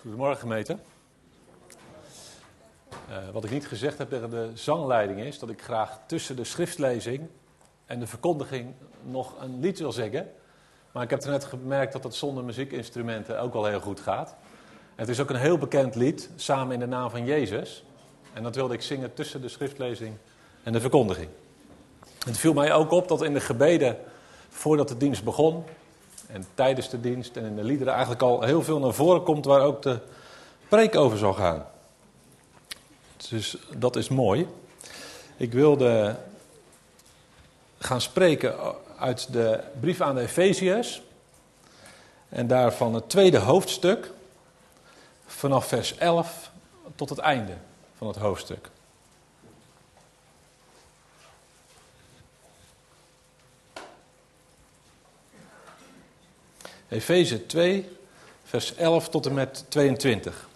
Goedemorgen gemeente. Wat ik niet gezegd heb tegen de zangleiding is dat ik graag tussen de schriftlezing en de verkondiging nog een lied wil zingen. Maar ik heb er net gemerkt dat dat zonder muziekinstrumenten ook wel heel goed gaat. Het is ook een heel bekend lied, Samen in de naam van Jezus. En dat wilde ik zingen tussen de schriftlezing en de verkondiging. Het viel mij ook op dat in de gebeden voordat de dienst begon en tijdens de dienst en in de liederen eigenlijk al heel veel naar voren komt waar ook de preek over zal gaan. Dus dat is mooi. Ik wilde gaan spreken uit de brief aan de Efeziërs en daarvan het tweede hoofdstuk vanaf vers 11 tot het einde van het hoofdstuk. Efeze 2, vers 11 tot en met 22.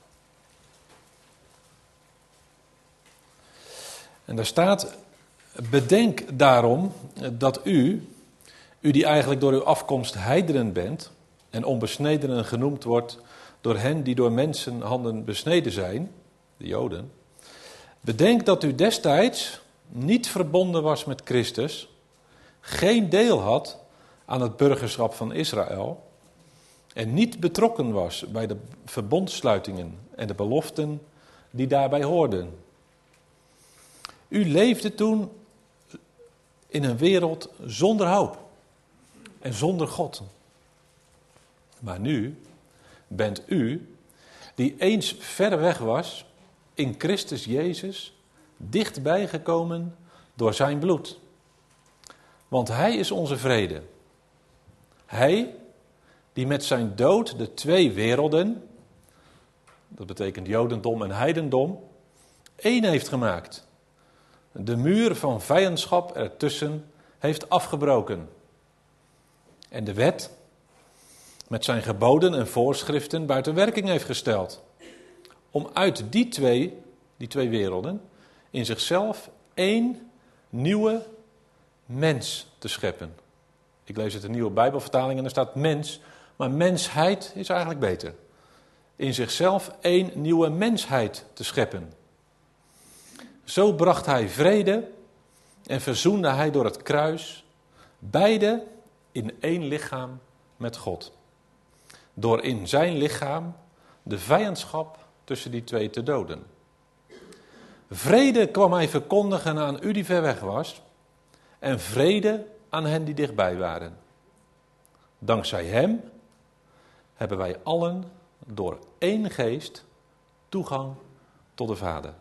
En daar staat: bedenk daarom dat u die eigenlijk door uw afkomst heidenen bent en onbesnedenen genoemd wordt door hen die door mensenhanden besneden zijn, de Joden. Bedenk dat u destijds niet verbonden was met Christus, geen deel had aan het burgerschap van Israël en niet betrokken was bij de verbondsluitingen en de beloften die daarbij hoorden. U leefde toen in een wereld zonder hoop en zonder God. Maar nu bent u, die eens ver weg was, in Christus Jezus dichtbij gekomen door zijn bloed. Want hij is onze vrede. Hij die met zijn dood de twee werelden, dat betekent Jodendom en Heidendom, één heeft gemaakt. De muur van vijandschap ertussen heeft afgebroken. En de wet met zijn geboden en voorschriften buiten werking heeft gesteld. Om uit die twee werelden in zichzelf één nieuwe mens te scheppen. Ik lees het in de nieuwe Bijbelvertaling en er staat mens, maar mensheid is eigenlijk beter. In zichzelf één nieuwe mensheid te scheppen. Zo bracht hij vrede en verzoende hij door het kruis beide in één lichaam met God. Door in zijn lichaam de vijandschap tussen die twee te doden. Vrede kwam hij verkondigen aan u die ver weg was en vrede aan hen die dichtbij waren. Dankzij hem hebben wij allen door één geest toegang tot de Vader.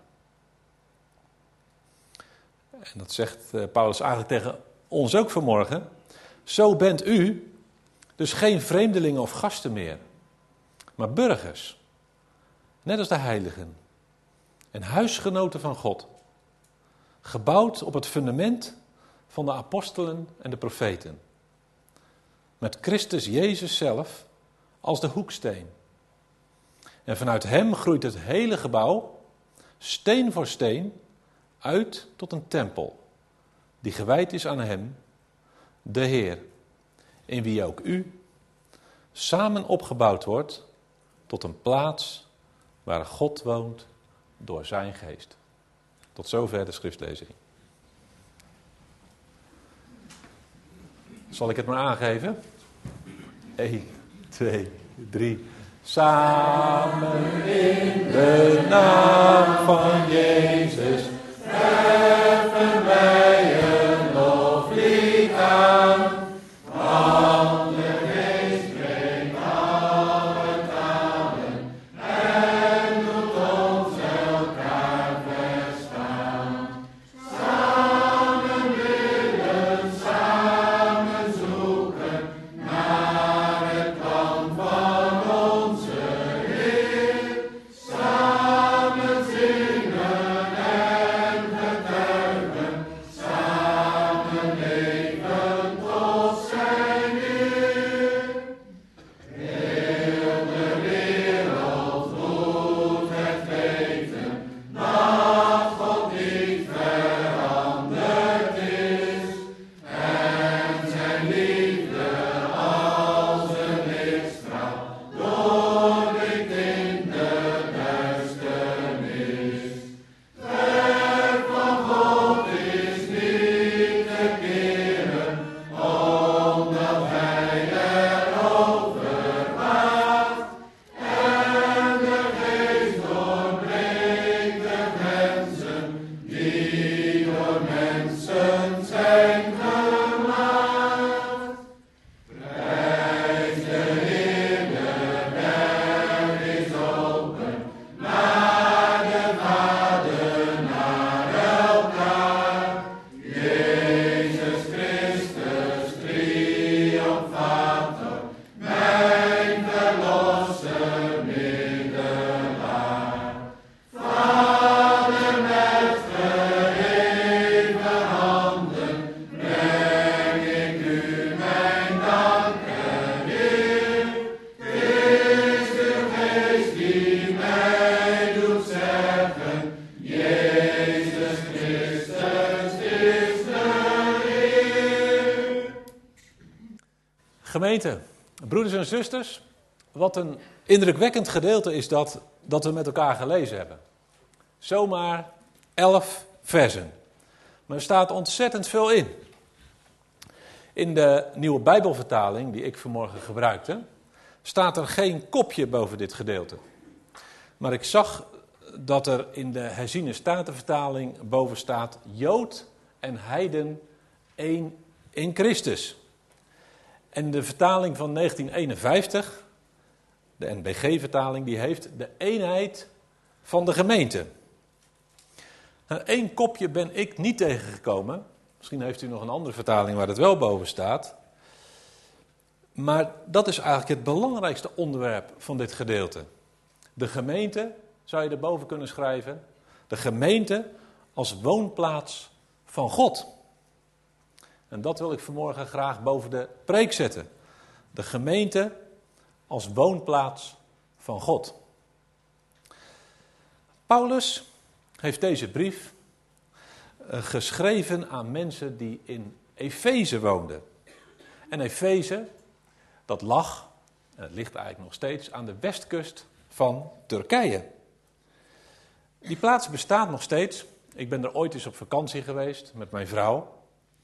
En dat zegt Paulus eigenlijk tegen ons ook vanmorgen. Zo bent u dus geen vreemdelingen of gasten meer, maar burgers. Net als de heiligen. En huisgenoten van God. Gebouwd op het fundament van de apostelen en de profeten. Met Christus Jezus zelf als de hoeksteen. En vanuit hem groeit het hele gebouw, steen voor steen, uit tot een tempel, die gewijd is aan hem, de Heer, in wie ook u samen opgebouwd wordt tot een plaats waar God woont door zijn geest. Tot zover de schriftlezing. Zal ik het maar aangeven? 1, 2, 3. Samen in de naam van Jezus heffen wij een loflied aan. Want de Geest brengt alle talen en doet ons elkaar verstaan. Samen willen, samen zoeken naar het plan van onze Heer. Samen zingen Gemeente, broeders en zusters, wat een indrukwekkend gedeelte is dat we met elkaar gelezen hebben. Zomaar 11 versen. Maar er staat ontzettend veel in. In de nieuwe Bijbelvertaling, die ik vanmorgen gebruikte, staat er geen kopje boven dit gedeelte. Maar ik zag dat er in de herziene statenvertaling boven staat: Jood en heiden één in Christus. En de vertaling van 1951, de NBG-vertaling, die heeft de eenheid van de gemeente. Nou, 1 kopje ben ik niet tegengekomen. Misschien heeft u nog een andere vertaling waar het wel boven staat. Maar dat is eigenlijk het belangrijkste onderwerp van dit gedeelte. De gemeente, zou je erboven kunnen schrijven. De gemeente als woonplaats van God. En dat wil ik vanmorgen graag boven de preek zetten. De gemeente als woonplaats van God. Paulus heeft deze brief geschreven aan mensen die in Efeze woonden. En Efeze, dat lag, en het ligt eigenlijk nog steeds, aan de westkust van Turkije. Die plaats bestaat nog steeds. Ik ben er ooit eens op vakantie geweest met mijn vrouw.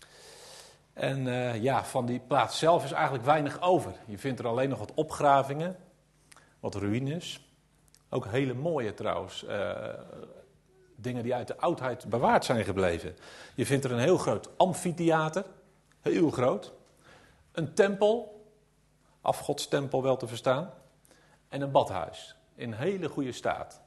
En van die plaats zelf is eigenlijk weinig over. Je vindt er alleen nog wat opgravingen, wat ruïnes. Ook hele mooie trouwens, dingen die uit de oudheid bewaard zijn gebleven. Je vindt er een heel groot amfitheater, heel groot. Een tempel, afgodstempel wel te verstaan. En een badhuis, in hele goede staat.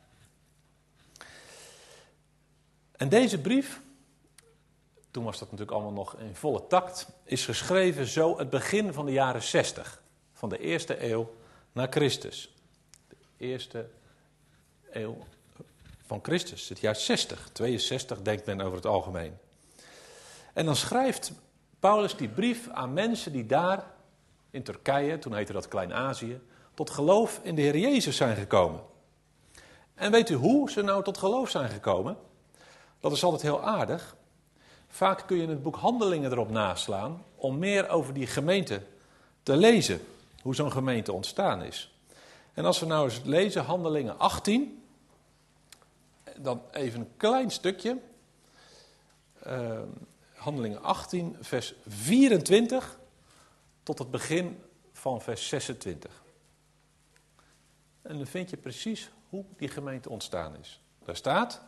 En deze brief, toen was dat natuurlijk allemaal nog in volle takt, is geschreven zo het begin van de jaren 60. Van de eerste eeuw na Christus. De eerste eeuw van Christus, het jaar 60, 62 denkt men over het algemeen. En dan schrijft Paulus die brief aan mensen die daar in Turkije, toen heette dat Klein-Azië, tot geloof in de Heer Jezus zijn gekomen. En weet u hoe ze nou tot geloof zijn gekomen? Dat is altijd heel aardig. Vaak kun je in het boek Handelingen erop naslaan om meer over die gemeente te lezen. Hoe zo'n gemeente ontstaan is. En als we nou eens lezen Handelingen 18, dan even een klein stukje. Handelingen 18, vers 24 tot het begin van vers 26. En dan vind je precies hoe die gemeente ontstaan is. Daar staat: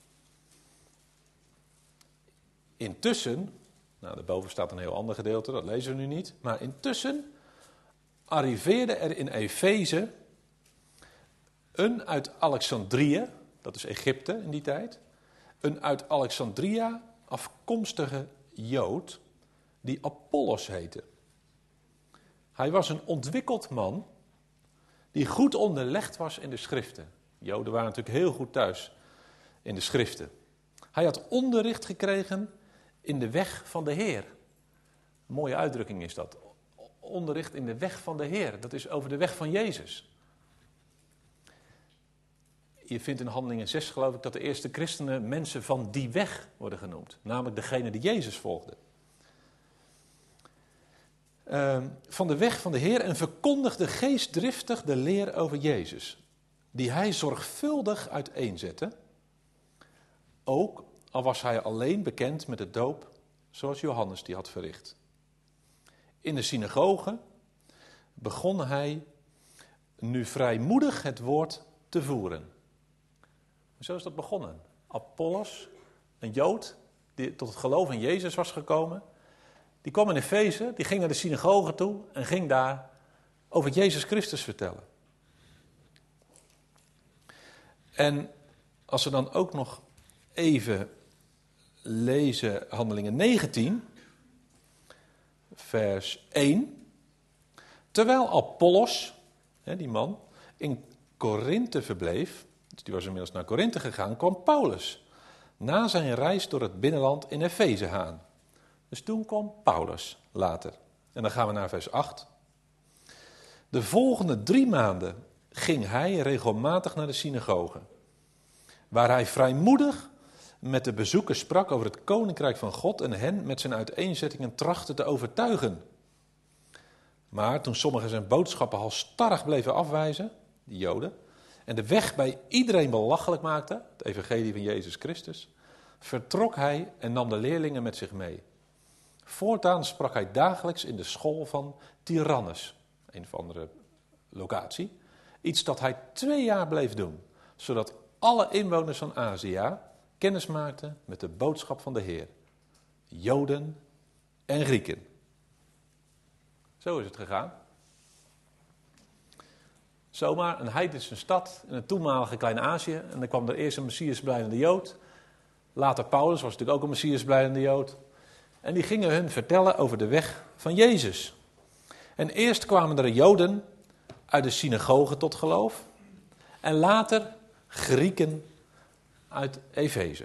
intussen, nou daarboven staat een heel ander gedeelte, dat lezen we nu niet. Maar intussen arriveerde er in Efeze een uit Alexandrië, dat is Egypte in die tijd, een uit Alexandria afkomstige Jood die Apollos heette. Hij was een ontwikkeld man die goed onderlegd was in de schriften. Joden waren natuurlijk heel goed thuis in de schriften. Hij had onderricht gekregen in de weg van de Heer. Een mooie uitdrukking is dat. Onderricht in de weg van de Heer. Dat is over de weg van Jezus. Je vindt in Handelingen 6 geloof ik dat de eerste christenen mensen van die weg worden genoemd. Namelijk degene die Jezus volgden. Van de weg van de Heer en verkondigde geestdriftig de leer over Jezus. Die hij zorgvuldig uiteenzette. Ook al was hij alleen bekend met de doop zoals Johannes die had verricht. In de synagoge begon hij nu vrijmoedig het woord te voeren. Zo is dat begonnen. Apollos, een Jood die tot het geloof in Jezus was gekomen, die kwam in Efeze, die ging naar de synagoge toe en ging daar over Jezus Christus vertellen. En als we dan ook nog even lezen Handelingen 19, vers 1. Terwijl Apollos, die man, in Korinthe verbleef, dus die was inmiddels naar Korinthe gegaan, kwam Paulus na zijn reis door het binnenland in Efeze aan. Dus toen kwam Paulus later. En dan gaan we naar vers 8. De volgende 3 maanden ging hij regelmatig naar de synagoge, waar hij vrijmoedig met de bezoekers sprak over het koninkrijk van God en hen met zijn uiteenzettingen trachtte te overtuigen. Maar toen sommigen zijn boodschappen halsstarrig bleven afwijzen, die Joden, en de weg bij iedereen belachelijk maakten, het evangelie van Jezus Christus, vertrok hij en nam de leerlingen met zich mee. Voortaan sprak hij dagelijks in de school van Tyrannus, een of andere locatie, iets dat hij 2 jaar bleef doen, zodat alle inwoners van Azië kennis maakten met de boodschap van de Heer, Joden en Grieken. Zo is het gegaan. Zomaar een heidense stad in het toenmalige Klein-Azië. En dan kwam er eerst een Messiasblijdende Jood. Later Paulus was natuurlijk ook een Messiasblijdende Jood. En die gingen hun vertellen over de weg van Jezus. En eerst kwamen er Joden uit de synagoge tot geloof. En later Grieken uit Efeze.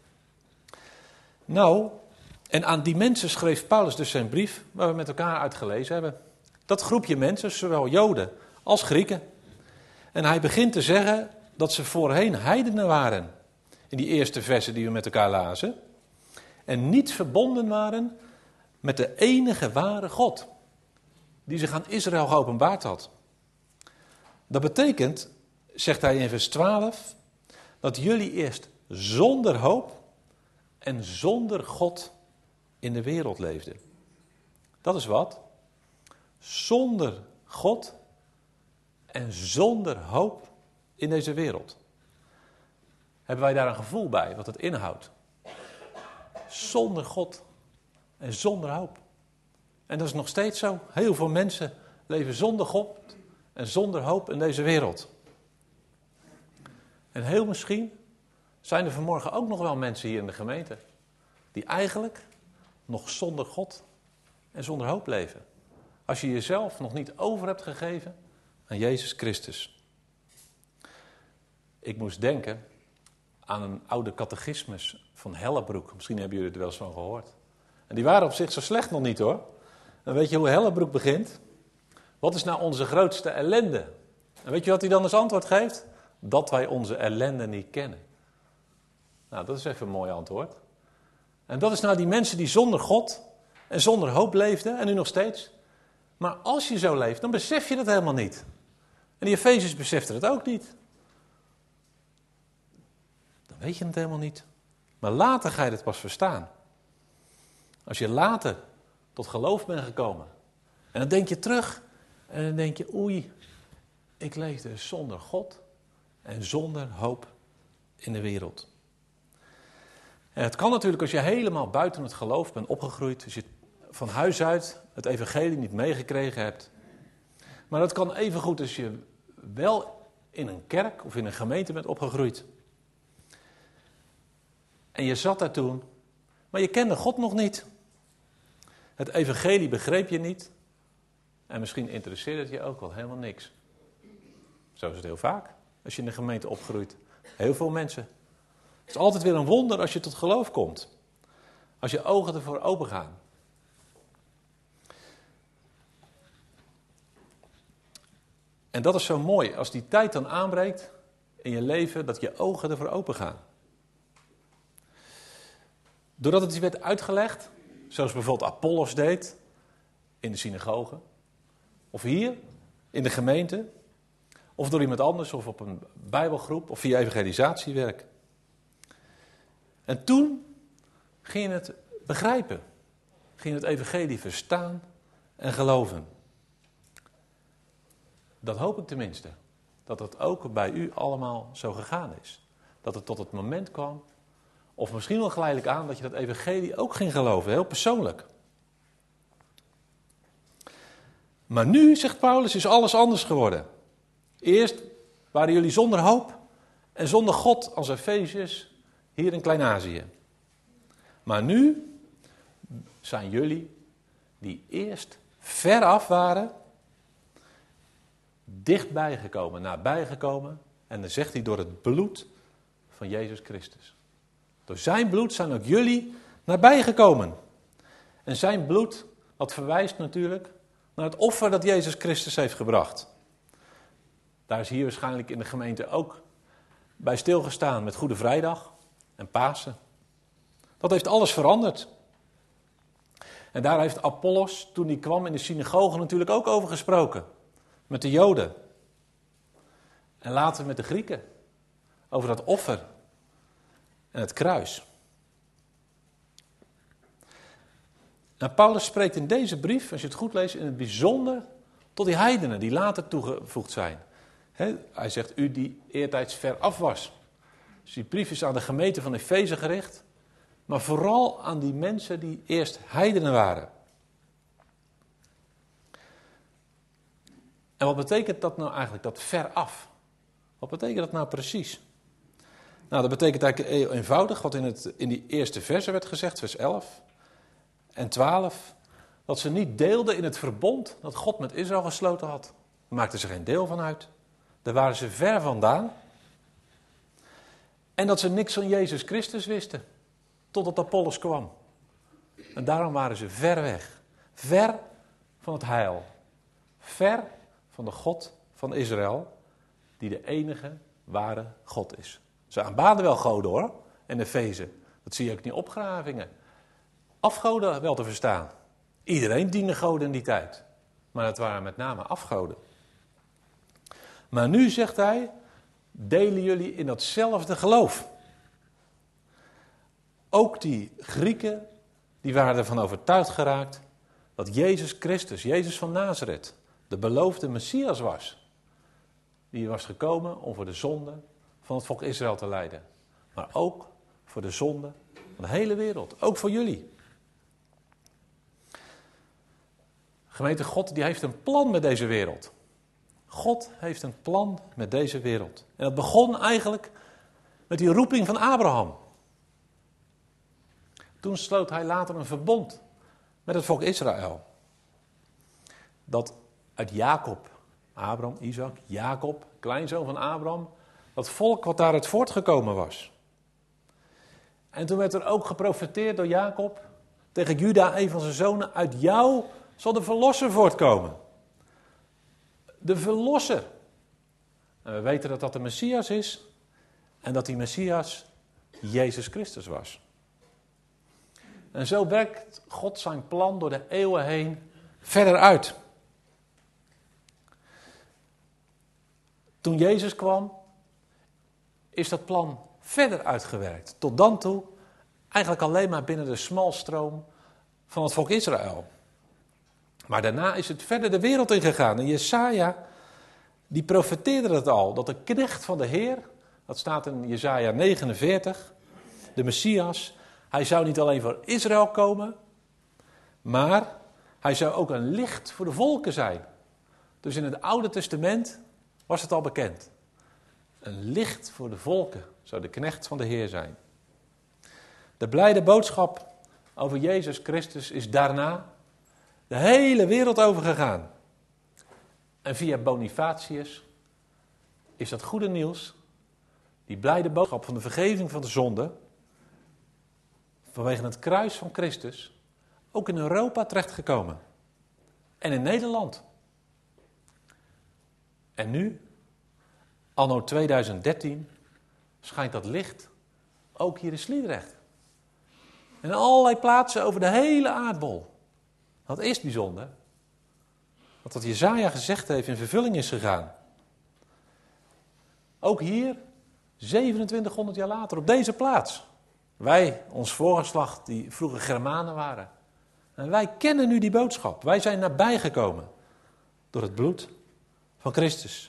Nou, en aan die mensen schreef Paulus dus zijn brief, waar we met elkaar uitgelezen hebben. Dat groepje mensen, zowel Joden als Grieken. En hij begint te zeggen dat ze voorheen heidenen waren. In die eerste versen die we met elkaar lazen. En niet verbonden waren met de enige ware God. Die zich aan Israël geopenbaard had. Dat betekent, zegt hij in vers 12, dat jullie eerst zonder hoop en zonder God in de wereld leefden. Dat is wat? Zonder God en zonder hoop in deze wereld. Hebben wij daar een gevoel bij, wat het inhoudt? Zonder God en zonder hoop. En dat is nog steeds zo. Heel veel mensen leven zonder God en zonder hoop in deze wereld. En heel misschien zijn er vanmorgen ook nog wel mensen hier in de gemeente die eigenlijk nog zonder God en zonder hoop leven. Als je jezelf nog niet over hebt gegeven aan Jezus Christus. Ik moest denken aan een oude catechismus van Hellebroek. Misschien hebben jullie er wel eens van gehoord. En die waren op zich zo slecht nog niet hoor. En weet je hoe Hellebroek begint? Wat is nou onze grootste ellende? En weet je wat hij dan als antwoord geeft? Dat wij onze ellende niet kennen. Nou, dat is even een mooi antwoord. En dat is nou die mensen die zonder God en zonder hoop leefden, en nu nog steeds. Maar als je zo leeft, dan besef je dat helemaal niet. En die Efezes beseften het ook niet. Dan weet je het helemaal niet. Maar later ga je het pas verstaan. Als je later tot geloof bent gekomen. En dan denk je terug. En dan denk je, oei, ik leefde zonder God en zonder hoop in de wereld. En het kan natuurlijk als je helemaal buiten het geloof bent opgegroeid. Als je van huis uit het evangelie niet meegekregen hebt. Maar dat kan evengoed als je wel in een kerk of in een gemeente bent opgegroeid. En je zat daar toen, maar je kende God nog niet. Het evangelie begreep je niet. En misschien interesseerde het je ook wel helemaal niks. Zo is het heel vaak, als je in de gemeente opgroeit. Heel veel mensen. Het is altijd weer een wonder als je tot geloof komt. Als je ogen ervoor open gaan. En dat is zo mooi, als die tijd dan aanbreekt in je leven, dat je ogen ervoor open gaan. Doordat het je werd uitgelegd, zoals bijvoorbeeld Apollos deed, in de synagoge, of hier, in de gemeente, of door iemand anders, of op een bijbelgroep, of via evangelisatiewerk. En toen ging je het begrijpen, ging je het evangelie verstaan en geloven. Dat hoop ik tenminste, dat het ook bij u allemaal zo gegaan is. Dat het tot het moment kwam, of misschien wel geleidelijk aan, dat je dat evangelie ook ging geloven, heel persoonlijk. Maar nu, zegt Paulus, is alles anders geworden. Eerst waren jullie zonder hoop en zonder God als Efeziërs hier in Klein-Azië. Maar nu zijn jullie, die eerst ver af waren, dichtbij gekomen, nabij gekomen. En dan zegt hij door het bloed van Jezus Christus. Door zijn bloed zijn ook jullie nabij gekomen. En zijn bloed, dat verwijst natuurlijk naar het offer dat Jezus Christus heeft gebracht. Daar is hier waarschijnlijk in de gemeente ook bij stilgestaan met Goede Vrijdag en Pasen. Dat heeft alles veranderd. En daar heeft Apollos, toen hij kwam in de synagoge, natuurlijk ook over gesproken. Met de Joden. En later met de Grieken. Over dat offer. En het kruis. En Paulus spreekt in deze brief, als je het goed leest, in het bijzonder tot die heidenen die later toegevoegd zijn. Hij zegt, u die eertijds ver af was. Dus die brief is aan de gemeente van Efeze gericht. Maar vooral aan die mensen die eerst heidenen waren. En wat betekent dat nou eigenlijk, dat ver af? Wat betekent dat nou precies? Nou, dat betekent eigenlijk heel eenvoudig wat in die eerste verse werd gezegd, vers 11 en 12. Dat ze niet deelden in het verbond dat God met Israël gesloten had. Daar maakten ze geen deel van uit. Daar waren ze ver vandaan. En dat ze niks van Jezus Christus wisten. Totdat Apollos kwam. En daarom waren ze ver weg. Ver van het heil. Ver van de God van Israël. Die de enige ware God is. Ze aanbaden wel goden hoor. En Efeze. Dat zie je ook in die opgravingen. Afgoden wel te verstaan. Iedereen diende goden in die tijd. Maar het waren met name afgoden. Maar nu zegt hij, delen jullie in datzelfde geloof. Ook die Grieken, die waren ervan overtuigd geraakt dat Jezus Christus, Jezus van Nazareth, de beloofde Messias was. Die was gekomen om voor de zonde van het volk Israël te lijden. Maar ook voor de zonde van de hele wereld. Ook voor jullie. Gemeente, God die heeft een plan met deze wereld. God heeft een plan met deze wereld. En dat begon eigenlijk met die roeping van Abraham. Toen sloot hij later een verbond met het volk Israël. Dat uit Jacob, Abraham, Isaac, Jacob, kleinzoon van Abraham, dat volk wat daaruit voortgekomen was. En toen werd er ook geprofeteerd door Jacob tegen Juda, een van zijn zonen, uit jou zal de verlosser voortkomen. De verlosser. En we weten dat dat de Messias is en dat die Messias Jezus Christus was. En zo werkt God zijn plan door de eeuwen heen verder uit. Toen Jezus kwam, is dat plan verder uitgewerkt. Tot dan toe eigenlijk alleen maar binnen de smalstroom van het volk Israël. Maar daarna is het verder de wereld ingegaan. En Jesaja, die profeteerde dat al. Dat de knecht van de Heer, dat staat in Jesaja 49, de Messias, hij zou niet alleen voor Israël komen, maar hij zou ook een licht voor de volken zijn. Dus in het Oude Testament was het al bekend. Een licht voor de volken zou de knecht van de Heer zijn. De blijde boodschap over Jezus Christus is daarna de hele wereld overgegaan. En via Bonifatius is dat goede nieuws, die blijde boodschap van de vergeving van de zonde, vanwege het kruis van Christus, ook in Europa terechtgekomen. En in Nederland. En nu, anno 2013, schijnt dat licht ook hier in Sliedrecht. En in allerlei plaatsen over de hele aardbol. Dat is bijzonder. Want wat Jesaja gezegd heeft in vervulling is gegaan. Ook hier, 2700 jaar later, op deze plaats. Wij, ons voorgeslacht, die vroeger Germanen waren. En wij kennen nu die boodschap. Wij zijn nabijgekomen door het bloed van Christus.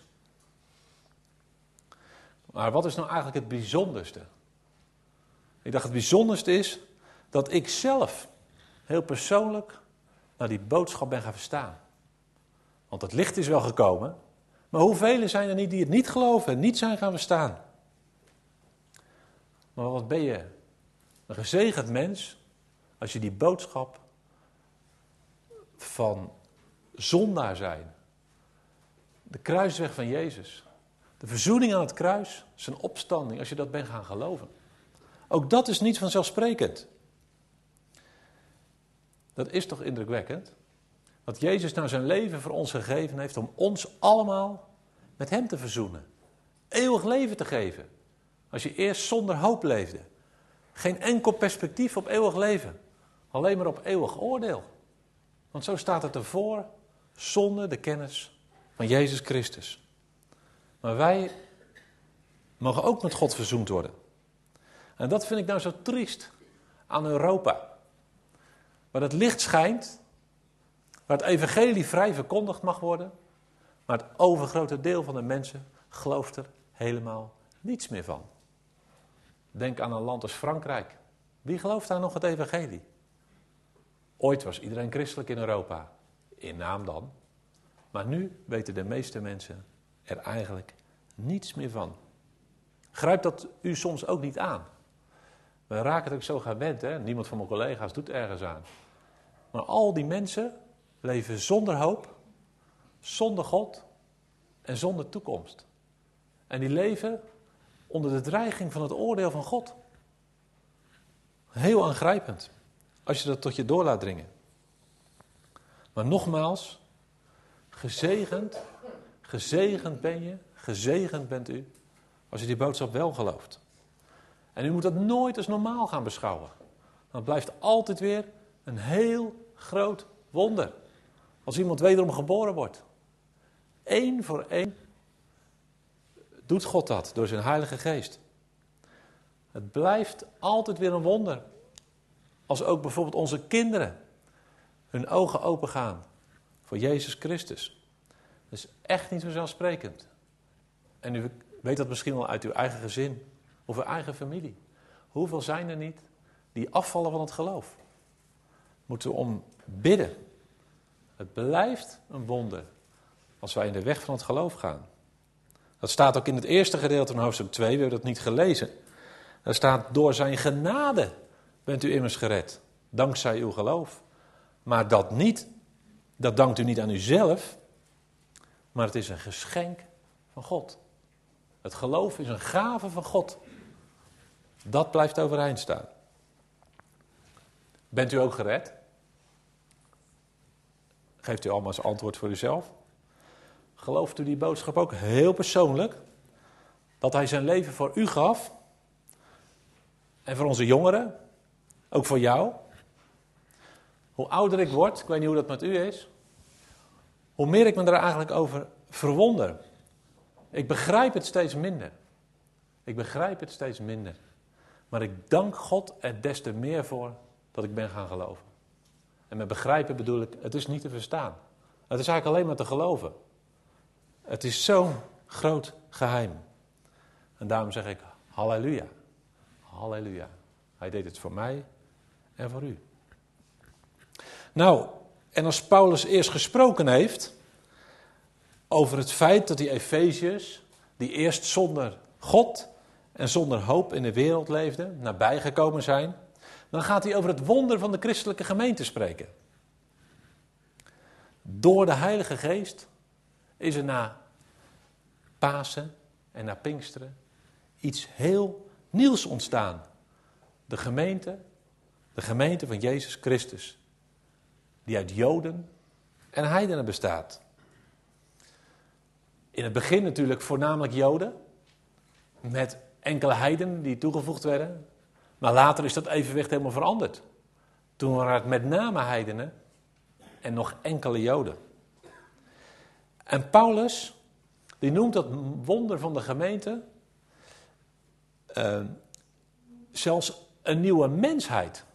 Maar wat is nou eigenlijk het bijzonderste? Ik dacht het bijzonderste is dat ik zelf heel persoonlijk naar die boodschap ben gaan verstaan. Want het licht is wel gekomen, maar hoeveel zijn er niet die het niet geloven en niet zijn gaan verstaan? Maar wat ben je een gezegend mens als je die boodschap van zondaar zijn, de kruisweg van Jezus, de verzoening aan het kruis, zijn opstanding, als je dat bent gaan geloven. Ook dat is niet vanzelfsprekend. Dat is toch indrukwekkend? Dat Jezus nou zijn leven voor ons gegeven heeft om ons allemaal met hem te verzoenen. Eeuwig leven te geven. Als je eerst zonder hoop leefde. Geen enkel perspectief op eeuwig leven. Alleen maar op eeuwig oordeel. Want zo staat het ervoor, zonder de kennis van Jezus Christus. Maar wij mogen ook met God verzoend worden. En dat vind ik nou zo triest aan Europa. Waar het licht schijnt, waar het evangelie vrij verkondigd mag worden, maar het overgrote deel van de mensen gelooft er helemaal niets meer van. Denk aan een land als Frankrijk. Wie gelooft daar nog het evangelie? Ooit was iedereen christelijk in Europa. In naam dan. Maar nu weten de meeste mensen er eigenlijk niets meer van. Grijpt dat u soms ook niet aan? We raken het ook zo gewend, hè? Niemand van mijn collega's doet ergens aan. Maar al die mensen leven zonder hoop, zonder God en zonder toekomst. En die leven onder de dreiging van het oordeel van God. Heel aangrijpend, als je dat tot je door laat dringen. Maar nogmaals, gezegend ben je, gezegend bent u, als je die boodschap wel gelooft. En u moet dat nooit als normaal gaan beschouwen. Dan blijft altijd weer een heel groot wonder. Als iemand wederom geboren wordt. 1 voor 1 doet God dat door zijn Heilige Geest. Het blijft altijd weer een wonder. Als ook bijvoorbeeld onze kinderen hun ogen opengaan voor Jezus Christus. Dat is echt niet vanzelfsprekend. En u weet dat misschien wel uit uw eigen gezin of uw eigen familie. Hoeveel zijn er niet die afvallen van het geloof? Moeten we om bidden. Het blijft een wonder als wij in de weg van het geloof gaan. Dat staat ook in het eerste gedeelte van hoofdstuk 2, we hebben dat niet gelezen. Daar staat, door zijn genade bent u immers gered, dankzij uw geloof. Maar dat dankt u niet aan uzelf, maar het is een geschenk van God. Het geloof is een gave van God. Dat blijft overeind staan. Bent u ook gered? Geeft u allemaal als antwoord voor uzelf. Gelooft u die boodschap ook heel persoonlijk? Dat hij zijn leven voor u gaf. En voor onze jongeren. Ook voor jou. Hoe ouder ik word, ik weet niet hoe dat met u is. Hoe meer ik me er eigenlijk over verwonder. Ik begrijp het steeds minder. Maar ik dank God er des te meer voor dat ik ben gaan geloven. En met begrijpen bedoel ik, het is niet te verstaan. Het is eigenlijk alleen maar te geloven. Het is zo'n groot geheim. En daarom zeg ik, halleluja. Halleluja. Hij deed het voor mij en voor u. Nou, en als Paulus eerst gesproken heeft over het feit dat die Efeziërs, die eerst zonder God en zonder hoop in de wereld leefden, nabijgekomen zijn, dan gaat hij over het wonder van de christelijke gemeente spreken. Door de Heilige Geest is er na Pasen en na Pinksteren iets heel nieuws ontstaan. De gemeente van Jezus Christus, die uit Joden en heidenen bestaat. In het begin natuurlijk voornamelijk Joden, met enkele heidenen die toegevoegd werden. Maar later is dat evenwicht helemaal veranderd. Toen waren het met name heidenen en nog enkele Joden. En Paulus, die noemt dat wonder van de gemeente zelfs een nieuwe mensheid.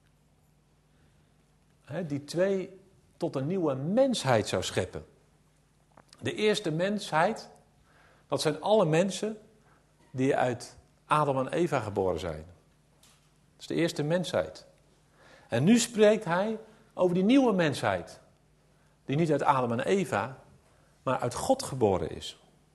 Die twee tot een nieuwe mensheid zou scheppen. De eerste mensheid, dat zijn alle mensen die uit Adam en Eva geboren zijn. Dat is de eerste mensheid. En nu spreekt hij over die nieuwe mensheid. Die niet uit Adam en Eva, maar uit God geboren is.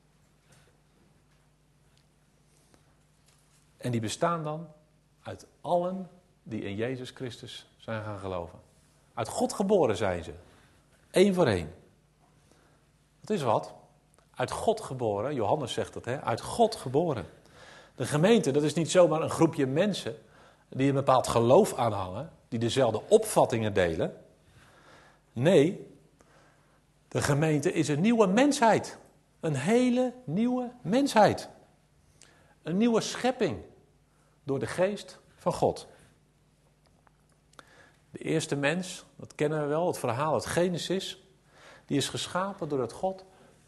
En die bestaan dan uit allen die in Jezus Christus zijn gaan geloven. Uit God geboren zijn ze. 1 voor 1. Dat is wat. Uit God geboren, Johannes zegt dat, hè? Uit God geboren. De gemeente, dat is niet zomaar een groepje mensen die een bepaald geloof aanhangen, die dezelfde opvattingen delen. Nee, de gemeente is een nieuwe mensheid. Een hele nieuwe mensheid. Een nieuwe schepping door de geest van God. De eerste mens, dat kennen we wel, het verhaal uit Genesis, die is geschapen doordat God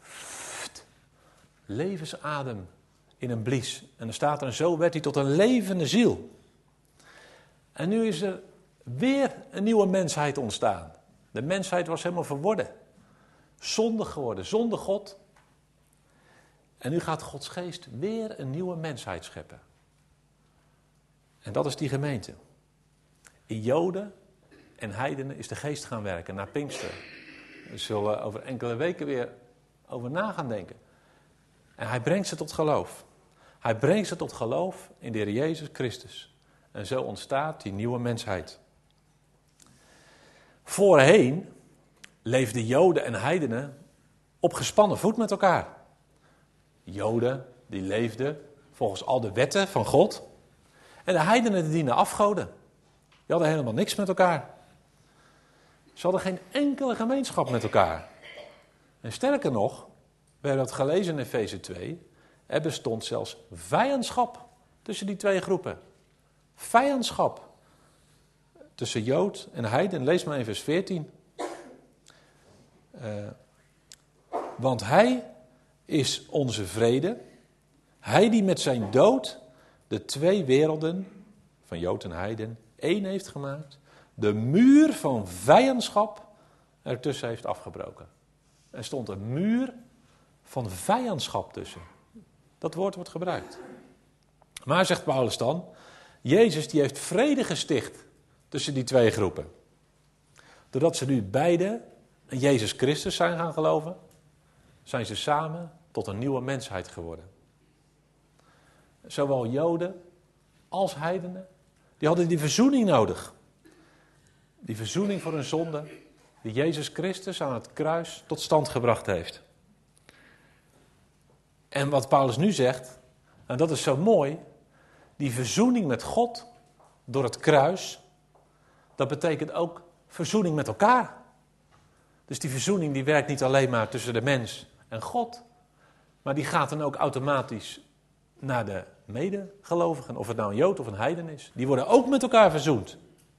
levensadem in hem blies. En dan staat er, en zo werd hij tot een levende ziel. En nu is er weer een nieuwe mensheid ontstaan. De mensheid was helemaal verworden. Zondig geworden, zonder God. En nu gaat Gods geest weer een nieuwe mensheid scheppen. En dat is die gemeente. In Joden en heidenen is de geest gaan werken naar Pinkster. We zullen over enkele weken weer over na gaan denken. En hij brengt ze tot geloof. Hij brengt ze tot geloof in de Heer Jezus Christus. En zo ontstaat die nieuwe mensheid. Voorheen leefden Joden en heidenen op gespannen voet met elkaar. Joden die leefden volgens al de wetten van God. En de heidenen die dienden afgoden. Die hadden helemaal niks met elkaar. Ze hadden geen enkele gemeenschap met elkaar. En sterker nog, we hebben dat gelezen in Efeze 2. Er bestond zelfs vijandschap tussen die twee groepen. Vijandschap tussen Jood en heiden. Lees maar in vers 14. Want hij is onze vrede. Hij die met zijn dood de twee werelden, van Jood en heiden, één heeft gemaakt. De muur van vijandschap ertussen heeft afgebroken. Er stond een muur van vijandschap tussen. Dat woord wordt gebruikt. Maar, zegt Paulus dan, Jezus die heeft vrede gesticht tussen die twee groepen. Doordat ze nu beide in Jezus Christus zijn gaan geloven, zijn ze samen tot een nieuwe mensheid geworden. Zowel Joden als heidenen, die hadden die verzoening nodig. Die verzoening voor hun zonde, die Jezus Christus aan het kruis tot stand gebracht heeft. En wat Paulus nu zegt, en dat is zo mooi, die verzoening met God door het kruis, dat betekent ook verzoening met elkaar. Dus die verzoening die werkt niet alleen maar tussen de mens en God, maar die gaat dan ook automatisch naar de medegelovigen, of het nou een Jood of een heiden is. Die worden ook met elkaar verzoend.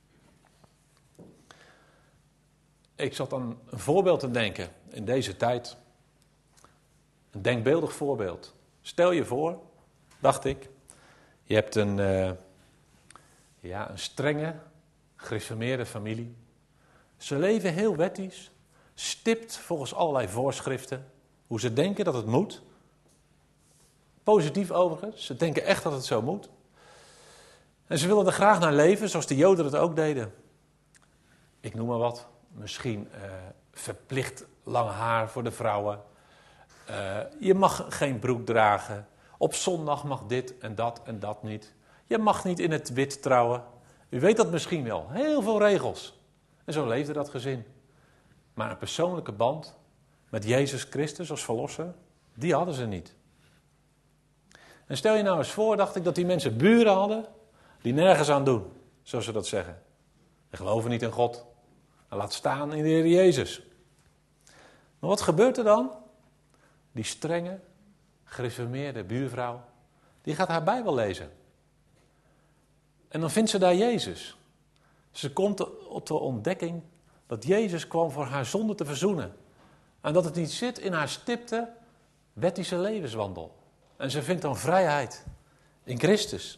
Ik zat aan een voorbeeld te denken in deze tijd. Een denkbeeldig voorbeeld. Stel je voor, dacht ik, je hebt een strenge, gereformeerde familie. Ze leven heel wettisch, stipt volgens allerlei voorschriften, hoe ze denken dat het moet. Positief overigens, ze denken echt dat het zo moet. En ze willen er graag naar leven, zoals de Joden het ook deden. Ik noem maar wat, misschien verplicht lang haar voor de vrouwen. Je mag geen broek dragen. Op zondag mag dit en dat niet. Je mag niet in het wit trouwen. U weet dat misschien wel. Heel veel regels. En zo leefde dat gezin. Maar een persoonlijke band met Jezus Christus als verlosser, die hadden ze niet. En stel je nou eens voor, dacht ik, dat die mensen buren hadden die nergens aan doen, zoals ze dat zeggen. Ze geloven niet in God. En laat staan in de Heer Jezus. Maar wat gebeurt er dan? Die strenge, gereformeerde buurvrouw, die gaat haar Bijbel lezen. En dan vindt ze daar Jezus. Ze komt op de ontdekking dat Jezus kwam voor haar zonde te verzoenen. En dat het niet zit in haar stipte, wettische levenswandel. En ze vindt dan vrijheid in Christus.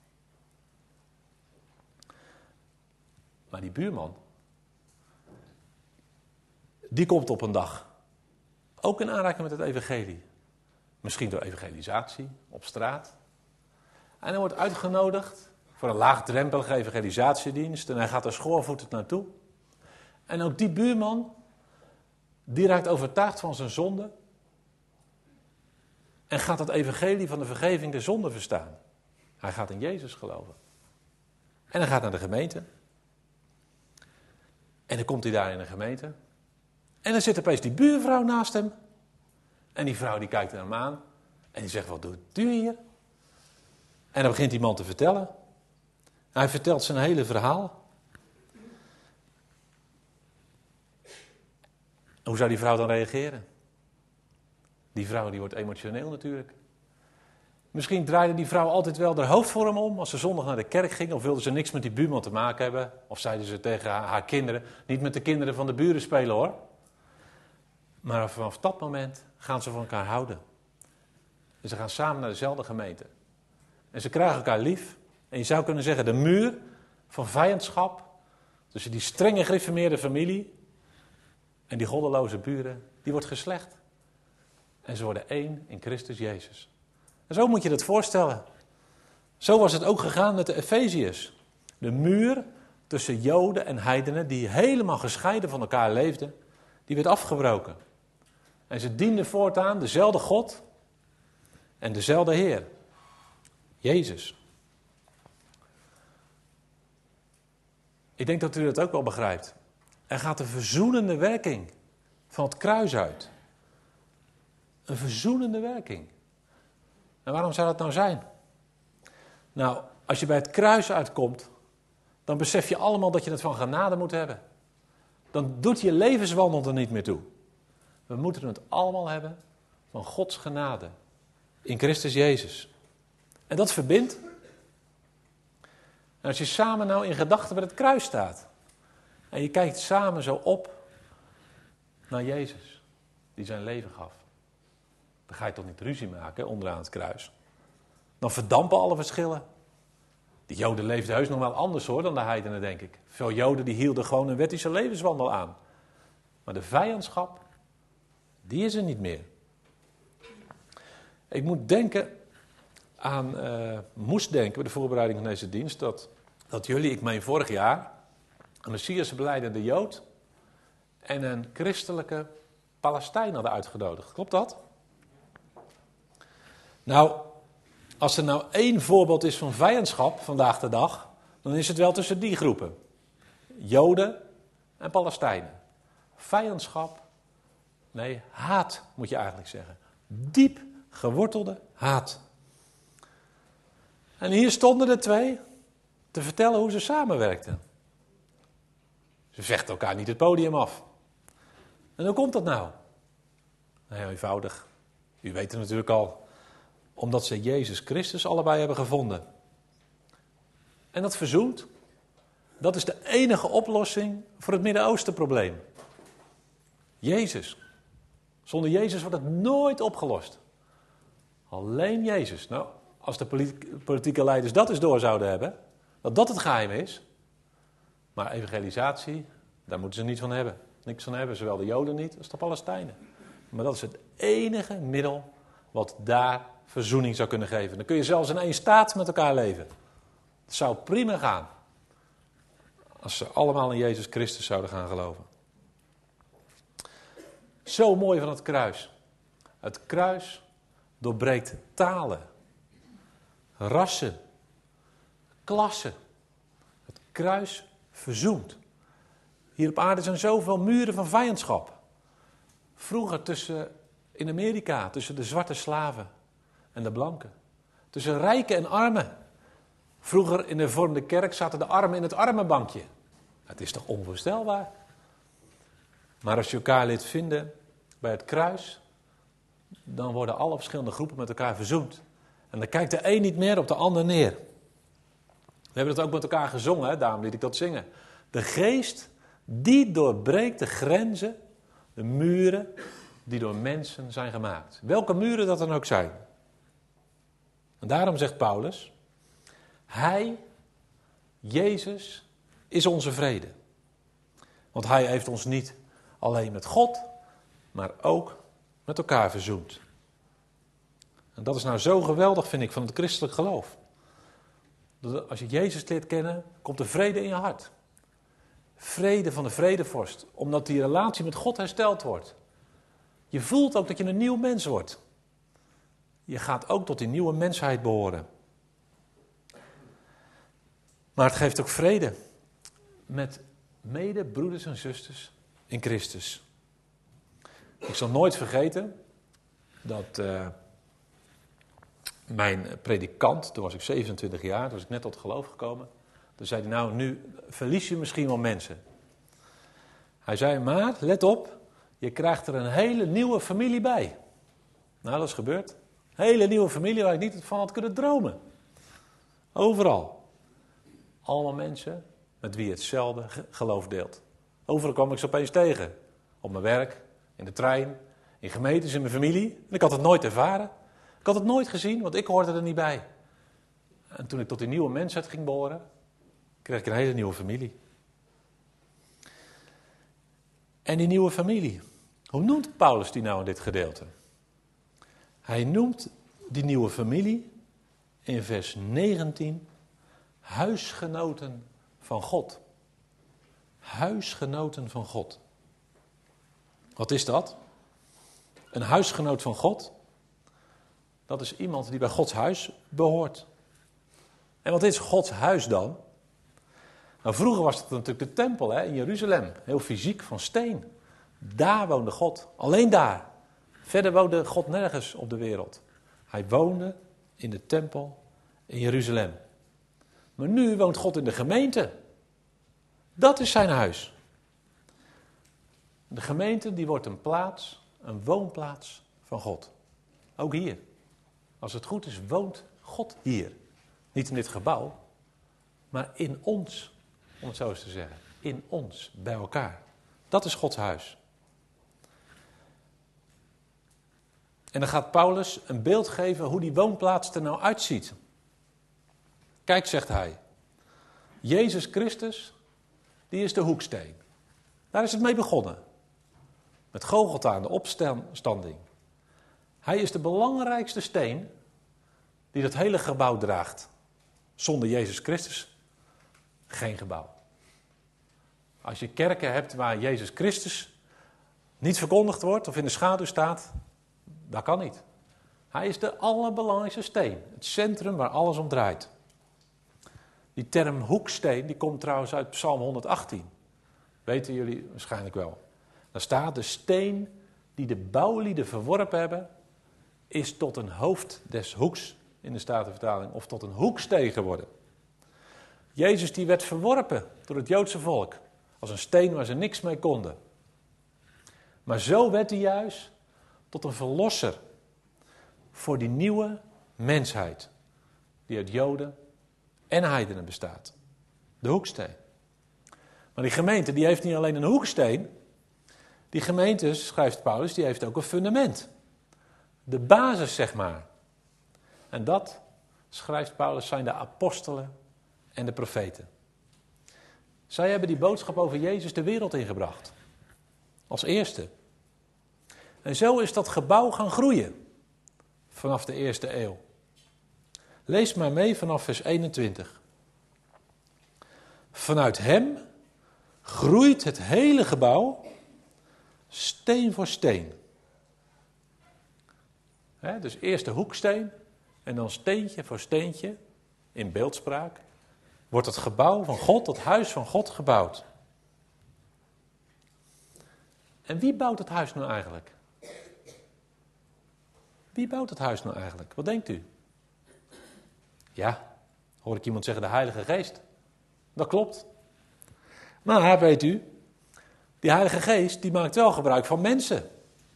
Maar die buurman, die komt op een dag ook in aanraking met het evangelie. Misschien door evangelisatie op straat. En hij wordt uitgenodigd voor een laagdrempelige evangelisatiedienst. En hij gaat er schoorvoetend naartoe. En ook die buurman, die raakt overtuigd van zijn zonde. En gaat het evangelie van de vergeving der zonde verstaan. Hij gaat in Jezus geloven. En hij gaat naar de gemeente. En dan komt hij daar in de gemeente. En dan zit opeens die buurvrouw naast hem. En die vrouw die kijkt hem aan. En die zegt, wat doet u hier? En dan begint die man te vertellen. Hij vertelt zijn hele verhaal. Hoe zou die vrouw dan reageren? Die vrouw die wordt emotioneel natuurlijk. Misschien draaide die vrouw altijd wel haar hoofd voor hem om als ze zondag naar de kerk ging. Of wilde ze niks met die buurman te maken hebben. Of zeiden ze tegen haar kinderen, niet met de kinderen van de buren spelen hoor. Maar vanaf dat moment gaan ze van elkaar houden. En ze gaan samen naar dezelfde gemeente. En ze krijgen elkaar lief. En je zou kunnen zeggen, de muur van vijandschap tussen die strenge gereformeerde familie en die goddeloze buren, die wordt geslecht. En ze worden één in Christus Jezus. En zo moet je het voorstellen. Zo was het ook gegaan met de Efeziërs. De muur tussen Joden en heidenen, die helemaal gescheiden van elkaar leefden, die werd afgebroken. En ze dienden voortaan dezelfde God en dezelfde Heer. Jezus. Ik denk dat u dat ook wel begrijpt. Er gaat een verzoenende werking van het kruis uit. Een verzoenende werking. En waarom zou dat nou zijn? Nou, als je bij het kruis uitkomt, dan besef je allemaal dat je het van genade moet hebben. Dan doet je levenswandel er niet meer toe. We moeten het allemaal hebben van Gods genade. In Christus Jezus. En dat verbindt. En als je samen nou in gedachten bij het kruis staat. En je kijkt samen zo op naar Jezus. Die zijn leven gaf. Dan ga je toch niet ruzie maken onderaan het kruis. Dan verdampen alle verschillen. Die Joden leefden heus nog wel anders hoor dan de heidenen denk ik. Veel Joden die hielden gewoon een wettische levenswandel aan. Maar de vijandschap, die is er niet meer. Ik moet denken moest denken bij de voorbereiding van deze dienst dat jullie, ik meen vorig jaar, een Messias belijdende Jood en een christelijke Palestijn hadden uitgenodigd. Klopt dat? Nou, als er nou één voorbeeld is van vijandschap vandaag de dag, dan is het wel tussen die groepen. Joden en Palestijnen. Vijandschap, nee, haat moet je eigenlijk zeggen. Diep gewortelde haat. En hier stonden de twee te vertellen hoe ze samenwerkten. Ze vechten elkaar niet het podium af. En hoe komt dat nou? Nou, heel eenvoudig. U weet het natuurlijk al. Omdat ze Jezus Christus allebei hebben gevonden. En dat verzoent. Dat is de enige oplossing voor het Midden-Oosten probleem. Jezus. Zonder Jezus wordt het nooit opgelost. Alleen Jezus. Nou, als de politieke leiders dat eens door zouden hebben, dat het geheim is. Maar evangelisatie, daar moeten ze niet van hebben. Niks van hebben, zowel de Joden niet als de Palestijnen. Maar dat is het enige middel wat daar verzoening zou kunnen geven. Dan kun je zelfs in één staat met elkaar leven. Het zou prima gaan. Als ze allemaal in Jezus Christus zouden gaan geloven. Zo mooi van het kruis. Het kruis doorbreekt talen, rassen, klassen. Het kruis verzoent. Hier op aarde zijn zoveel muren van vijandschap. Vroeger in Amerika tussen de zwarte slaven en de blanken. Tussen rijken en armen. Vroeger in de hervormde kerk zaten de armen in het armenbankje. Het is toch onvoorstelbaar. Maar als je elkaar leert vinden bij het kruis, dan worden alle verschillende groepen met elkaar verzoend. En dan kijkt de een niet meer op de ander neer. We hebben het ook met elkaar gezongen, hè? Daarom liet ik dat zingen. De geest die doorbreekt de grenzen, de muren die door mensen zijn gemaakt. Welke muren dat dan ook zijn. En daarom zegt Paulus, Hij, Jezus, is onze vrede. Want Hij heeft ons niet alleen met God, maar ook met elkaar verzoend. En dat is nou zo geweldig, vind ik, van het christelijk geloof. Dat als je Jezus leert kennen, komt er vrede in je hart. Vrede van de vredevorst, omdat die relatie met God hersteld wordt. Je voelt ook dat je een nieuw mens wordt. Je gaat ook tot die nieuwe mensheid behoren. Maar het geeft ook vrede met medebroeders en zusters in Christus. Ik zal nooit vergeten dat mijn predikant, toen was ik 27 jaar, toen was ik net tot geloof gekomen. Toen zei hij, nou nu verlies je misschien wel mensen. Hij zei, maar let op, je krijgt er een hele nieuwe familie bij. Nou, dat is gebeurd. Hele nieuwe familie waar ik niet van had kunnen dromen. Overal. Allemaal mensen met wie je hetzelfde geloof deelt. Overal kwam ik ze opeens tegen. Op mijn werk, in de trein, in gemeentes, in mijn familie. En ik had het nooit ervaren. Ik had het nooit gezien, want ik hoorde er niet bij. En toen ik tot die nieuwe mensheid ging behoren, kreeg ik een hele nieuwe familie. En die nieuwe familie, hoe noemt Paulus die nou in dit gedeelte? Hij noemt die nieuwe familie in vers 19 huisgenoten van God. Huisgenoten van God. Wat is dat? Een huisgenoot van God, dat is iemand die bij Gods huis behoort. En wat is Gods huis dan? Nou, vroeger was het natuurlijk de tempel in Jeruzalem, heel fysiek, van steen. Daar woonde God, alleen daar. Verder woonde God nergens op de wereld. Hij woonde in de tempel in Jeruzalem. Maar nu woont God in de gemeente. Dat is zijn huis. De gemeente die wordt een plaats, een woonplaats van God. Ook hier. Als het goed is, woont God hier. Niet in dit gebouw, maar in ons, om het zo eens te zeggen. In ons, bij elkaar. Dat is Gods huis. En dan gaat Paulus een beeld geven hoe die woonplaats er nou uitziet. Kijk, zegt hij. Jezus Christus, die is de hoeksteen. Daar is het mee begonnen. Met Golgotha en de opstanding. Hij is de belangrijkste steen die dat hele gebouw draagt. Zonder Jezus Christus geen gebouw. Als je kerken hebt waar Jezus Christus niet verkondigd wordt of in de schaduw staat, dat kan niet. Hij is de allerbelangrijkste steen. Het centrum waar alles om draait. Die term hoeksteen, die komt trouwens uit Psalm 118. Weten jullie waarschijnlijk wel. Daar staat: de steen die de bouwlieden verworpen hebben, is tot een hoofd des hoeks, in de Statenvertaling, of tot een hoeksteen geworden. Jezus die werd verworpen door het Joodse volk, als een steen waar ze niks mee konden. Maar zo werd hij juist tot een verlosser voor die nieuwe mensheid, die uit Joden en heidenen bestaat. De hoeksteen. Maar die gemeente die heeft niet alleen een hoeksteen. Die gemeente, schrijft Paulus, die heeft ook een fundament. De basis, zeg maar. En dat, schrijft Paulus, zijn de apostelen en de profeten. Zij hebben die boodschap over Jezus de wereld ingebracht. Als eerste. En zo is dat gebouw gaan groeien. Vanaf de eerste eeuw. Lees maar mee vanaf vers 21. Vanuit hem groeit het hele gebouw steen voor steen. Dus eerst de hoeksteen en dan steentje voor steentje, in beeldspraak, wordt het gebouw van God, het huis van God gebouwd. En wie bouwt het huis nou eigenlijk? Wie bouwt het huis nou eigenlijk? Wat denkt u? Ja, hoor ik iemand zeggen, de Heilige Geest. Dat klopt. Maar weet u, die Heilige Geest die maakt wel gebruik van mensen.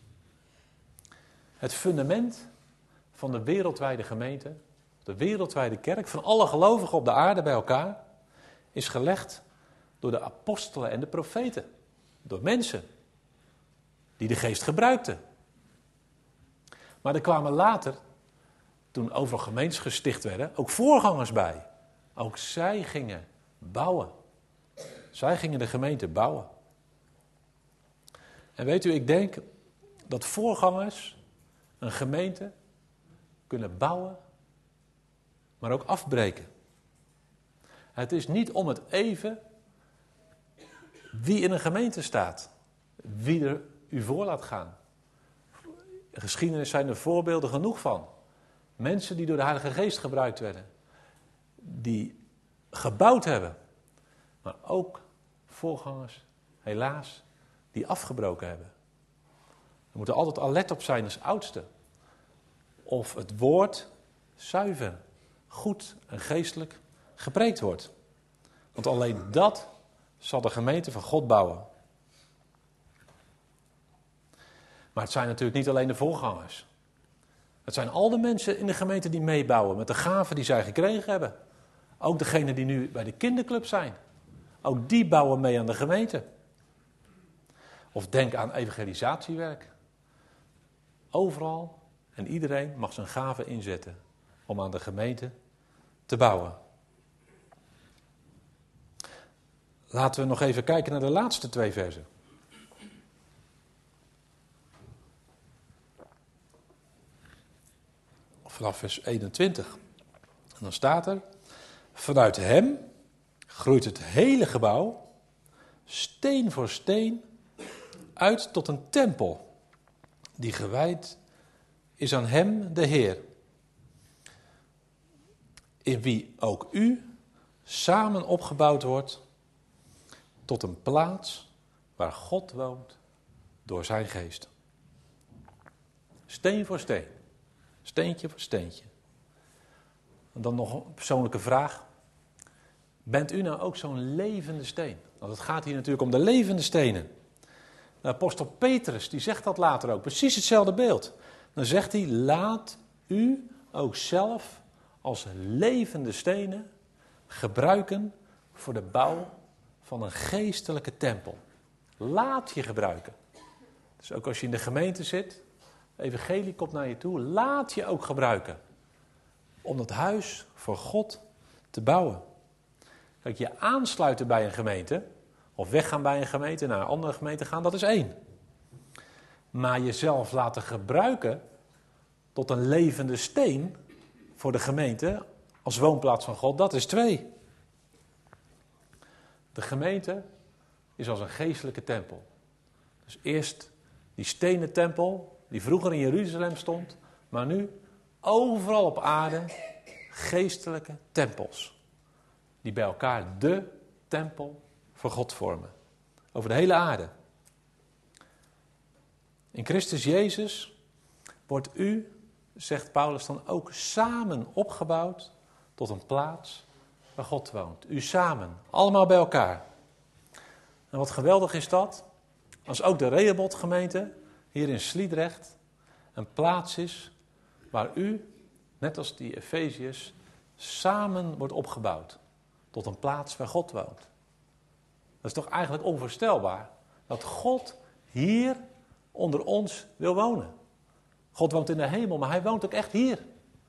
Het fundament van de wereldwijde gemeente, de wereldwijde kerk, van alle gelovigen op de aarde bij elkaar, is gelegd door de apostelen en de profeten. Door mensen die de Geest gebruikten. Maar er kwamen later, toen overal gemeentes gesticht werden, ook voorgangers bij. Ook zij gingen bouwen. Zij gingen de gemeente bouwen. En weet u, ik denk dat voorgangers een gemeente kunnen bouwen, maar ook afbreken. Het is niet om het even wie in een gemeente staat, wie er u voor laat gaan. In geschiedenis zijn er voorbeelden genoeg van. Mensen die door de Heilige Geest gebruikt werden, die gebouwd hebben, maar ook voorgangers, helaas, die afgebroken hebben. We moeten altijd alert op zijn als oudste. Of het woord zuiver, goed en geestelijk gepreekt wordt. Want alleen dat zal de gemeente van God bouwen. Maar het zijn natuurlijk niet alleen de voorgangers. Het zijn al de mensen in de gemeente die meebouwen met de gaven die zij gekregen hebben. Ook degenen die nu bij de kinderclub zijn. Ook die bouwen mee aan de gemeente. Of denk aan evangelisatiewerk. Overal en iedereen mag zijn gaven inzetten om aan de gemeente te bouwen. Laten we nog even kijken naar de laatste 2 versen. Vanaf vers 21. En dan staat er: vanuit hem groeit het hele gebouw, steen voor steen, uit tot een tempel, die gewijd is aan hem, de Heer. In wie ook u samen opgebouwd wordt tot een plaats waar God woont door zijn geest. Steen voor steen. Steentje voor steentje. En dan nog een persoonlijke vraag. Bent u nou ook zo'n levende steen? Want het gaat hier natuurlijk om de levende stenen. De apostel Petrus, die zegt dat later ook. Precies hetzelfde beeld. Dan zegt hij, laat u ook zelf als levende stenen gebruiken voor de bouw van een geestelijke tempel. Laat je gebruiken. Dus ook als je in de gemeente zit, de evangelie komt naar je toe, laat je ook gebruiken. Om dat huis voor God te bouwen. Kijk, je aansluiten bij een gemeente, of weggaan bij een gemeente, naar een andere gemeente gaan, dat is 1. Maar jezelf laten gebruiken tot een levende steen voor de gemeente, als woonplaats van God, dat is 2. De gemeente is als een geestelijke tempel. Dus eerst die stenen tempel, die vroeger in Jeruzalem stond, maar nu overal op aarde geestelijke tempels. Die bij elkaar de tempel voor God vormen. Over de hele aarde. In Christus Jezus wordt u, zegt Paulus dan, ook samen opgebouwd tot een plaats waar God woont. U samen, allemaal bij elkaar. En wat geweldig is dat, als ook de Rehoboth gemeente hier in Sliedrecht een plaats is waar u, net als die Efeziërs, samen wordt opgebouwd tot een plaats waar God woont. Dat is toch eigenlijk onvoorstelbaar dat God hier onder ons wil wonen. God woont in de hemel, maar hij woont ook echt hier.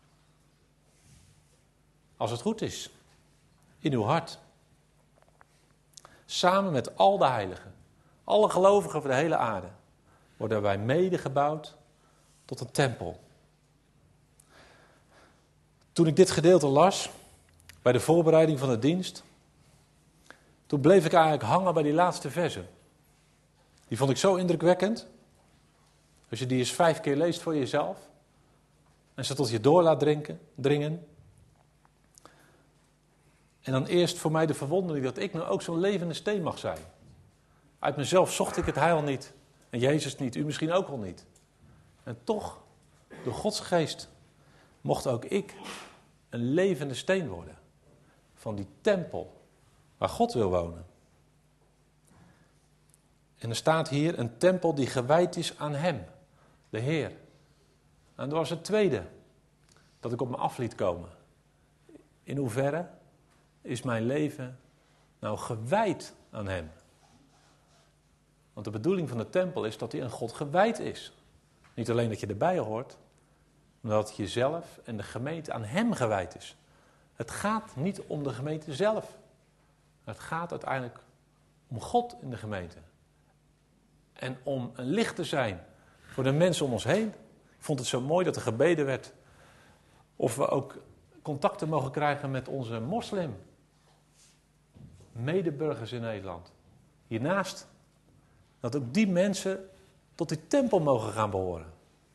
Als het goed is. In uw hart. Samen met al de heiligen. Alle gelovigen over de hele aarde. Worden wij mede gebouwd tot een tempel. Toen ik dit gedeelte las, bij de voorbereiding van de dienst, toen bleef ik eigenlijk hangen bij die laatste versen. Die vond ik zo indrukwekkend. Als je die eens 5 keer leest voor jezelf en ze tot je door laat dringen. En dan eerst voor mij de verwondering dat ik nou ook zo'n levende steen mag zijn. Uit mezelf zocht ik het heil niet. En Jezus niet, u misschien ook al niet. En toch, door Gods geest, mocht ook ik een levende steen worden. Van die tempel waar God wil wonen. En er staat hier een tempel die gewijd is aan hem, de Heer. En dat was het tweede dat ik op me af liet komen. In hoeverre is mijn leven nou gewijd aan hem? Want de bedoeling van de tempel is dat hij aan God gewijd is. Niet alleen dat je erbij hoort, maar dat jezelf en de gemeente aan hem gewijd is. Het gaat niet om de gemeente zelf. Het gaat uiteindelijk om God in de gemeente. En om een licht te zijn voor de mensen om ons heen. Ik vond het zo mooi dat er gebeden werd. Of we ook contacten mogen krijgen met onze moslim medeburgers in Nederland. Hiernaast. Dat ook die mensen tot die tempel mogen gaan behoren.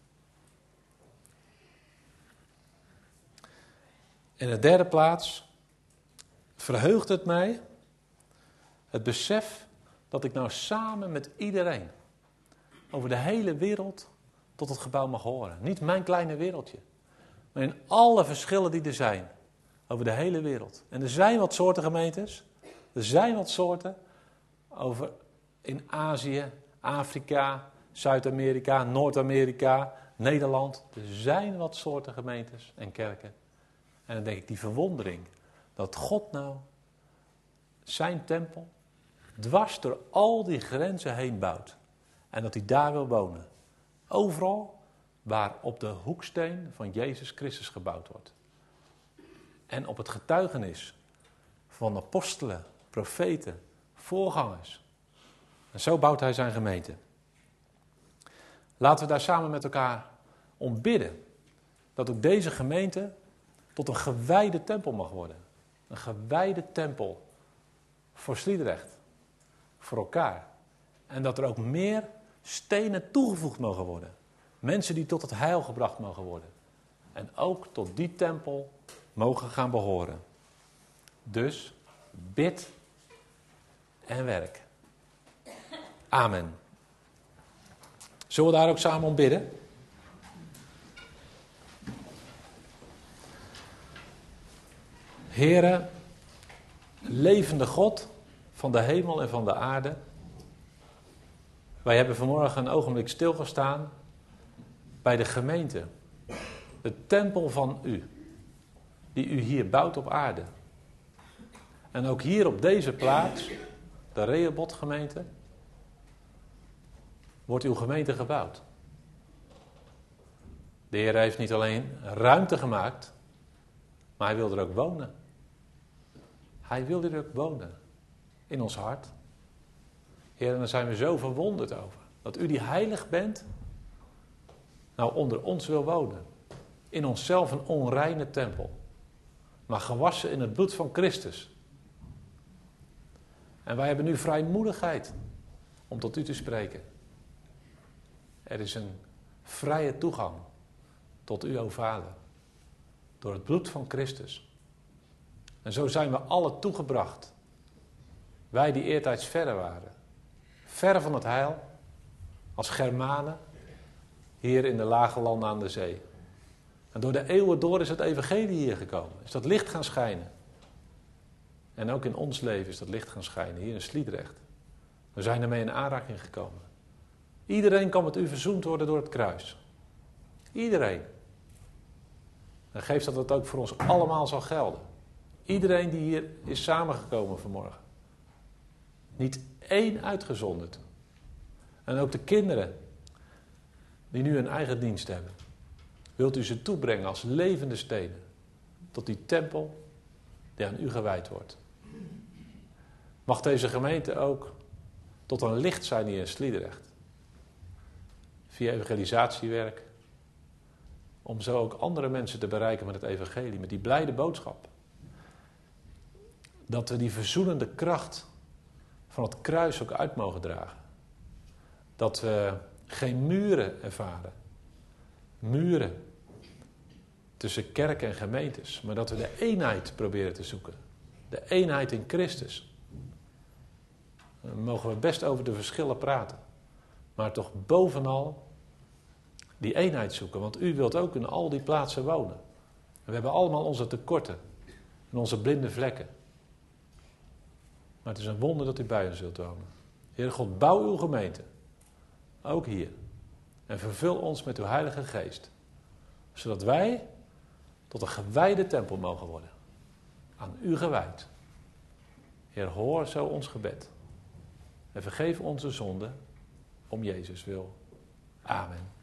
In de derde plaats verheugt het mij het besef dat ik nou samen met iedereen over de hele wereld tot het gebouw mag horen. Niet mijn kleine wereldje, maar in alle verschillen die er zijn over de hele wereld. En er zijn wat soorten gemeentes, er zijn wat soorten over in Azië, Afrika, Zuid-Amerika, Noord-Amerika, Nederland. Er zijn wat soorten gemeentes en kerken. En dan denk ik, die verwondering. Dat God nou zijn tempel dwars door al die grenzen heen bouwt. En dat hij daar wil wonen. Overal waar op de hoeksteen van Jezus Christus gebouwd wordt. En op het getuigenis van apostelen, profeten, voorgangers. En zo bouwt hij zijn gemeente. Laten we daar samen met elkaar om bidden. Dat ook deze gemeente tot een gewijde tempel mag worden. Een gewijde tempel voor Sliedrecht. Voor elkaar. En dat er ook meer stenen toegevoegd mogen worden. Mensen die tot het heil gebracht mogen worden. En ook tot die tempel mogen gaan behoren. Dus bid en werk. Amen. Zullen we daar ook samen om bidden? Heere, levende God van de hemel en van de aarde. Wij hebben vanmorgen een ogenblik stilgestaan bij de gemeente. De tempel van u. Die u hier bouwt op aarde. En ook hier op deze plaats, de Rehoboth gemeente, wordt uw gemeente gebouwd. De Heer heeft niet alleen ruimte gemaakt, maar hij wil er ook wonen. Hij wil er ook wonen. In ons hart. Heer, en daar zijn we zo verwonderd over. Dat u die heilig bent, nou onder ons wil wonen. In onszelf een onreine tempel. Maar gewassen in het bloed van Christus. En wij hebben nu vrijmoedigheid om tot u te spreken. Er is een vrije toegang tot u, o Vader. Door het bloed van Christus. En zo zijn we alle toegebracht. Wij die eertijds verre waren. Ver van het heil. Als Germanen. Hier in de lage landen aan de zee. En door de eeuwen door is het evangelie hier gekomen. Is dat licht gaan schijnen. En ook in ons leven is dat licht gaan schijnen. Hier in Sliedrecht. We zijn ermee in aanraking gekomen. Iedereen kan met u verzoend worden door het kruis. Iedereen. En geeft dat het ook voor ons allemaal zal gelden. Iedereen die hier is samengekomen vanmorgen. Niet één uitgezonderd. En ook de kinderen die nu een eigen dienst hebben. Wilt u ze toebrengen als levende stenen. Tot die tempel die aan u gewijd wordt. Mag deze gemeente ook tot een licht zijn hier in Sliedrecht. Via evangelisatiewerk. Om zo ook andere mensen te bereiken met het evangelie. Met die blijde boodschap. Dat we die verzoenende kracht van het kruis ook uit mogen dragen. Dat we geen muren ervaren. Muren tussen kerk en gemeentes. Maar dat we de eenheid proberen te zoeken. De eenheid in Christus. Dan mogen we best over de verschillen praten. Maar toch bovenal die eenheid zoeken. Want u wilt ook in al die plaatsen wonen. En we hebben allemaal onze tekorten. En onze blinde vlekken. Maar het is een wonder dat u bij ons zult wonen. Heer God, bouw uw gemeente. Ook hier. En vervul ons met uw Heilige Geest. Zodat wij tot een gewijde tempel mogen worden. Aan u gewijd. Heer, hoor zo ons gebed. En vergeef onze zonden om Jezus wil. Amen.